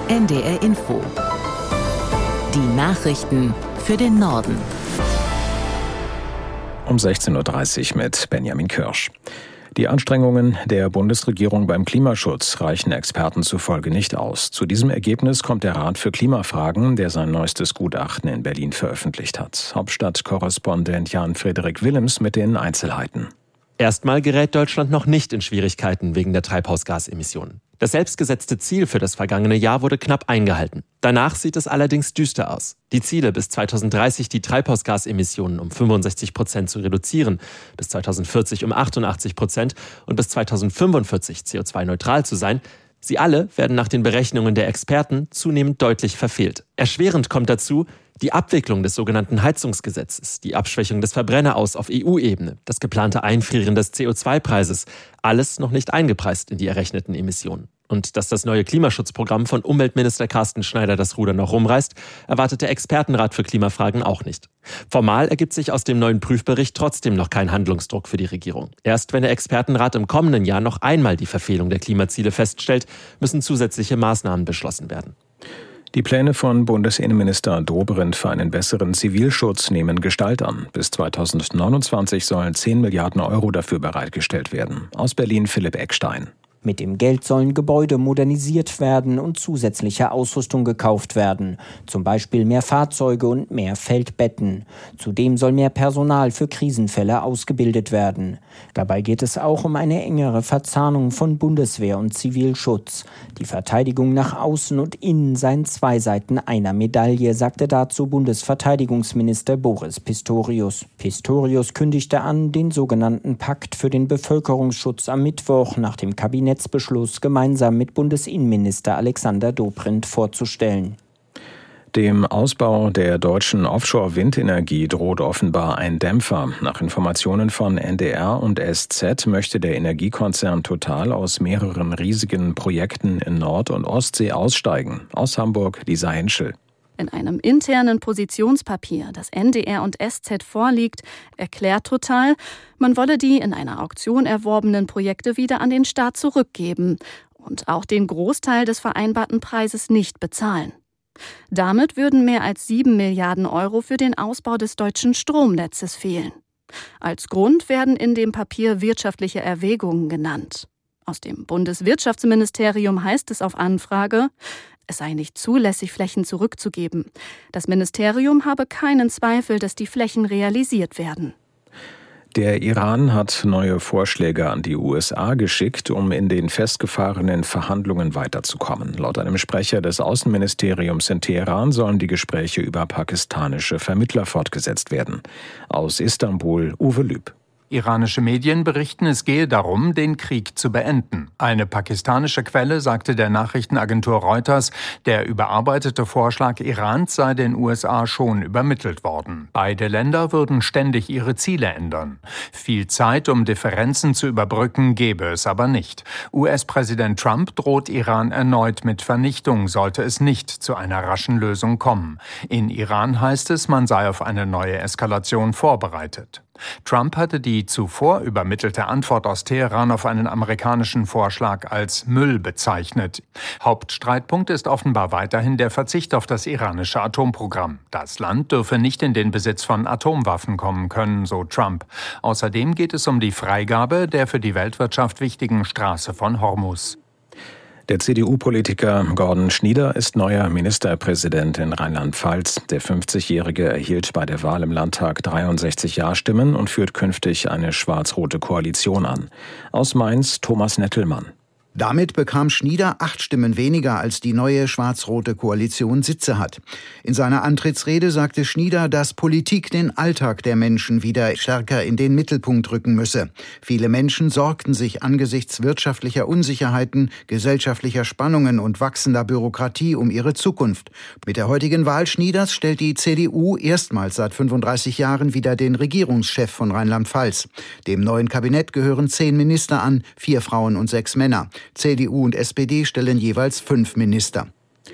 NDR Info. Die Nachrichten für den Norden. Um 16.30 Uhr mit Benjamin Kirsch. Die Anstrengungen der Bundesregierung beim Klimaschutz reichen Experten zufolge nicht aus. Zu diesem Ergebnis kommt der Rat für Klimafragen, der sein neuestes Gutachten in Berlin veröffentlicht hat. Hauptstadtkorrespondent Jan-Frederik Willems mit den Einzelheiten. Erstmal gerät Deutschland noch nicht in Schwierigkeiten wegen der Treibhausgasemissionen. Das selbstgesetzte Ziel für das vergangene Jahr wurde knapp eingehalten. Danach sieht es allerdings düster aus. Die Ziele, bis 2030 die Treibhausgasemissionen um 65% zu reduzieren, bis 2040 um 88% und bis 2045 CO2-neutral zu sein, sie alle werden nach den Berechnungen der Experten zunehmend deutlich verfehlt. Erschwerend kommt dazu die Abwicklung des sogenannten Heizungsgesetzes, die Abschwächung des Verbrenneraus auf EU-Ebene, das geplante Einfrieren des CO2-Preises, alles noch nicht eingepreist in die errechneten Emissionen. Und dass das neue Klimaschutzprogramm von Umweltminister Carsten Schneider das Ruder noch rumreißt, erwartet der Expertenrat für Klimafragen auch nicht. Formal ergibt sich aus dem neuen Prüfbericht trotzdem noch kein Handlungsdruck für die Regierung. Erst wenn der Expertenrat im kommenden Jahr noch einmal die Verfehlung der Klimaziele feststellt, müssen zusätzliche Maßnahmen beschlossen werden. Die Pläne von Bundesinnenminister Dobrindt für einen besseren Zivilschutz nehmen Gestalt an. Bis 2029 sollen 10 Milliarden Euro dafür bereitgestellt werden. Aus Berlin Philipp Eckstein. Mit dem Geld sollen Gebäude modernisiert werden und zusätzliche Ausrüstung gekauft werden. Zum Beispiel mehr Fahrzeuge und mehr Feldbetten. Zudem soll mehr Personal für Krisenfälle ausgebildet werden. Dabei geht es auch um eine engere Verzahnung von Bundeswehr und Zivilschutz. Die Verteidigung nach außen und innen seien zwei Seiten einer Medaille, sagte dazu Bundesverteidigungsminister Boris Pistorius. Pistorius kündigte an, den sogenannten Pakt für den Bevölkerungsschutz am Mittwoch nach dem Kabinettsbeschluss gemeinsam mit Bundesinnenminister Alexander Dobrindt vorzustellen. Dem Ausbau der deutschen Offshore-Windenergie droht offenbar ein Dämpfer. Nach Informationen von NDR und SZ möchte der Energiekonzern Total aus mehreren riesigen Projekten in Nord- und Ostsee aussteigen. Aus Hamburg Lisa Henschel. In einem internen Positionspapier, das NDR und SZ vorliegt, erklärt Total, man wolle die in einer Auktion erworbenen Projekte wieder an den Staat zurückgeben und auch den Großteil des vereinbarten Preises nicht bezahlen. Damit würden mehr als 7 Milliarden Euro für den Ausbau des deutschen Stromnetzes fehlen. Als Grund werden in dem Papier wirtschaftliche Erwägungen genannt. Aus dem Bundeswirtschaftsministerium heißt es auf Anfrage, es sei nicht zulässig, Flächen zurückzugeben. Das Ministerium habe keinen Zweifel, dass die Flächen realisiert werden. Der Iran hat neue Vorschläge an die USA geschickt, um in den festgefahrenen Verhandlungen weiterzukommen. Laut einem Sprecher des Außenministeriums in Teheran sollen die Gespräche über pakistanische Vermittler fortgesetzt werden. Aus Istanbul Uwe Lüb. Iranische Medien berichten, es gehe darum, den Krieg zu beenden. Eine pakistanische Quelle sagte der Nachrichtenagentur Reuters, der überarbeitete Vorschlag Irans sei den USA schon übermittelt worden. Beide Länder würden ständig ihre Ziele ändern. Viel Zeit, um Differenzen zu überbrücken, gäbe es aber nicht. US-Präsident Trump droht Iran erneut mit Vernichtung, sollte es nicht zu einer raschen Lösung kommen. In Iran heißt es, man sei auf eine neue Eskalation vorbereitet. Trump hatte die zuvor übermittelte Antwort aus Teheran auf einen amerikanischen Vorschlag als Müll bezeichnet. Hauptstreitpunkt ist offenbar weiterhin der Verzicht auf das iranische Atomprogramm. Das Land dürfe nicht in den Besitz von Atomwaffen kommen können, so Trump. Außerdem geht es um die Freigabe der für die Weltwirtschaft wichtigen Straße von Hormuz. Der CDU-Politiker Gordon Schnieder ist neuer Ministerpräsident in Rheinland-Pfalz. Der 50-Jährige erhielt bei der Wahl im Landtag 63 Ja-Stimmen und führt künftig eine schwarz-rote Koalition an. Aus Mainz Thomas Nettelmann. Damit bekam Schnieder 8 Stimmen weniger, als die neue schwarz-rote Koalition Sitze hat. In seiner Antrittsrede sagte Schnieder, dass Politik den Alltag der Menschen wieder stärker in den Mittelpunkt rücken müsse. Viele Menschen sorgten sich angesichts wirtschaftlicher Unsicherheiten, gesellschaftlicher Spannungen und wachsender Bürokratie um ihre Zukunft. Mit der heutigen Wahl Schnieders stellt die CDU erstmals seit 35 Jahren wieder den Regierungschef von Rheinland-Pfalz. Dem neuen Kabinett gehören 10 Minister an, 4 Frauen und 6 Männer. CDU und SPD stellen jeweils 5 Minister.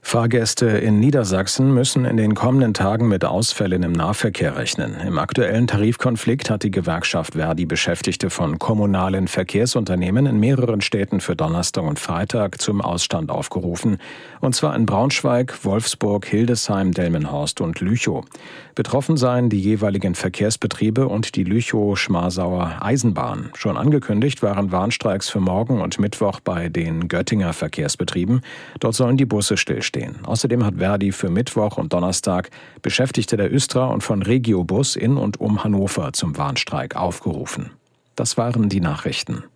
Fahrgäste in Niedersachsen müssen in den kommenden Tagen mit Ausfällen im Nahverkehr rechnen. Im aktuellen Tarifkonflikt hat die Gewerkschaft Verdi Beschäftigte von kommunalen Verkehrsunternehmen in mehreren Städten für Donnerstag und Freitag zum Ausstand aufgerufen. Und zwar in Braunschweig, Wolfsburg, Hildesheim, Delmenhorst und Lüchow. Betroffen seien die jeweiligen Verkehrsbetriebe und die Lüchow-Schmarsauer Eisenbahn. Schon angekündigt waren Warnstreiks für morgen und Mittwoch bei den Göttinger Verkehrsbetrieben. Dort sollen die Busse stillstehen. Außerdem hat Verdi für Mittwoch und Donnerstag Beschäftigte der Östra und von Regiobus in und um Hannover zum Warnstreik aufgerufen. Das waren die Nachrichten.